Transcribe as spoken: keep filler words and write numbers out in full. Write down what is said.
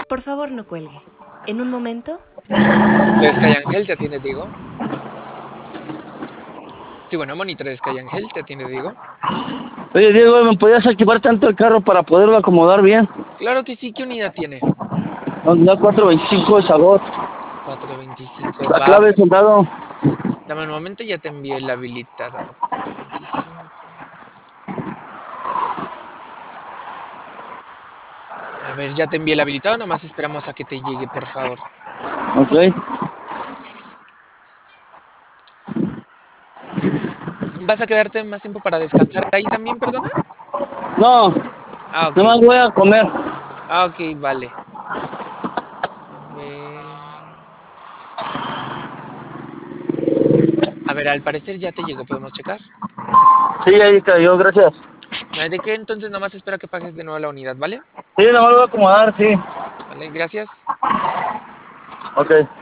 Por favor, no cuelgue. En un momento. De Sky Ángel te atiende Diego. Sí, bueno, monitor de Sky Ángel te atiende Diego. Oye, Diego, ¿me podías activar tanto el carro para poderlo acomodar bien? Claro que sí, ¿qué unidad tiene? Unidad cuatrocientos veinticinco de sabor. cuatrocientos veinticinco, La va. clave, soldado. Dame un momento, ya te envié el habilitador. cuatrocientos veinticinco. A ver, ya te envié el habilitador, nomás esperamos a que te llegue, por favor. Ok. ¿Vas a quedarte más tiempo para descansar ahí también, perdona? No, Ah, ok. nomás voy a comer. Ah, ok, vale. A ver. A ver, al parecer ya te llegó, ¿podemos checar? Sí, ahí cayó, gracias. No hay de qué, entonces nomás espera que pagues de nuevo la unidad, ¿vale? Sí, nomás lo voy a acomodar, sí. Vale, gracias. Ok.